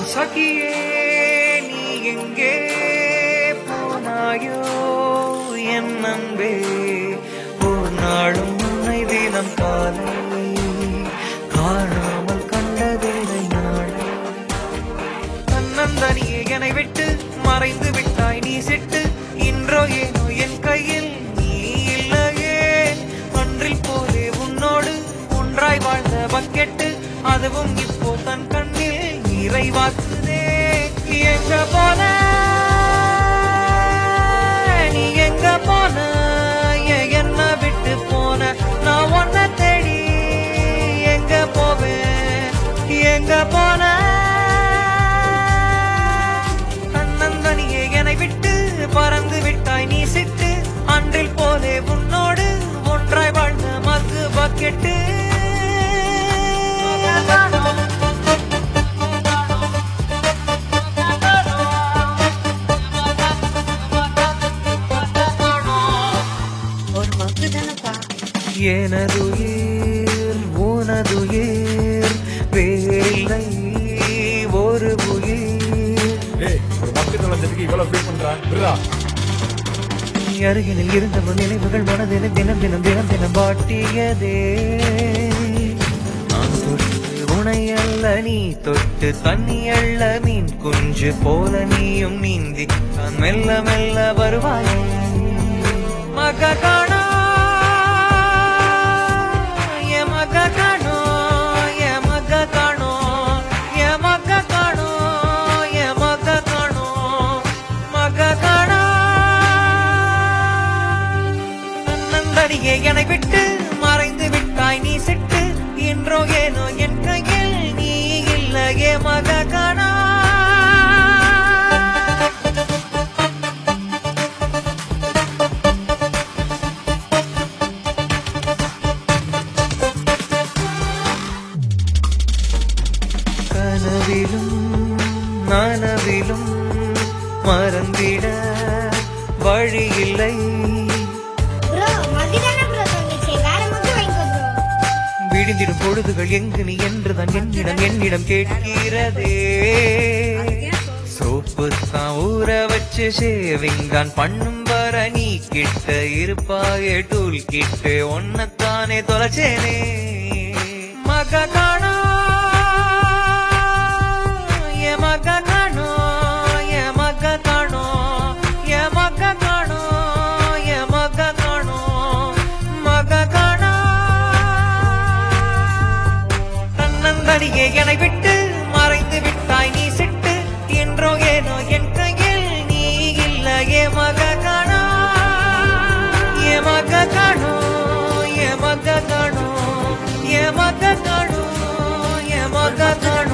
சகியே நீ எங்கே போனாயோ என் அன்பே ஒரு நாளும் உன்னை தினம் காலை காணாமல் கண்டதில்லை நாளை தன்னந்தனியே என்னை விட்டு மறைந்து விட்டாய் நீ சிட்டு இன்றோ ஏனோ என் கையில் நீ இல்லையே அன்றில் போலே உன்னோடு ஒன்றாய் வாழ்ந்த பக்கெட்டு அதுவும் இப்போ தன் கண்ணில் நிறைவாக்குதே எங்க போன நீ எங்க போன என்ன விட்டு போன நான் ஒன்ன தேடி எங்க போவேன் எங்க போன தன்னந்தனியே என்னை விட்டு பறந்து விட்டாய் நீ சிட்டு அன்றில் போலே உன்னோடு ஒன்றாய் வாழ்ந்த மக்கு பக்கெட்டு எனதுயிர் உனதுயிர் வேலை ஒரு உயிர் அருகினில் இருந்த நினைவுகள் மனதில் தினம் தினம் தினம் தினம் பாட்டியதே நான் தொட்டு உனை அல்ல நீ தொட்டு தண்ணி அல்ல மீன் குஞ்சு போல நீயும் நீந்தி நான் மெல்ல மெல்ல வருவாய் மக காணா என்னை விட்டு மறைந்து விட்டாய் நீ சிட்டு என்றோ ஏனோ என் கையில் நீ இல்லையே மக காணா கனவிலும் நனவிலும் மறந்திட வழியில்லை விடிந்திடும் பொழுதுகள் எங்கு நீ என்றுதான் என்னிடம் கேட்கிறதே சோப்பு தான் ஊற வச்சு ஷேவிங்கான் பண்ணும் வர நீ கிட்ட இருப்பாயே டூல் கிட்ட ஒன்னத்தானே தொலைச்சேனே மக காணோ எ மக காணோ எ மக காணோ எ மக காணோ எ மக காணோ மக காணோ தன்னந்தனியே என்னை விட்டு மறைந்து விட்டாய் நீ சிட்டு என்றோ ஏனோ என் கையில் நீ இல்லையே மக காணோ எ மக காணோ எ மக காணோ எ மக காணோ எ மக காணோ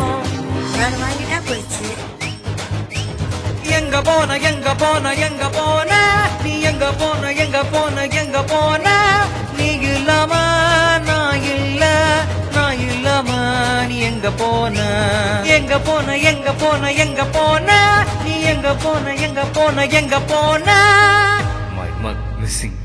எங்க போன எங்க போன எங்க போன நீ எங்க போன எங்க போன எங்க போன நீ இல்லாம நான் இல்ல நான் இல்லாம நீ எங்க போன எங்க போன எங்க போன எங்க போன நீ எங்க போன எங்க போன எங்க போன my mug missing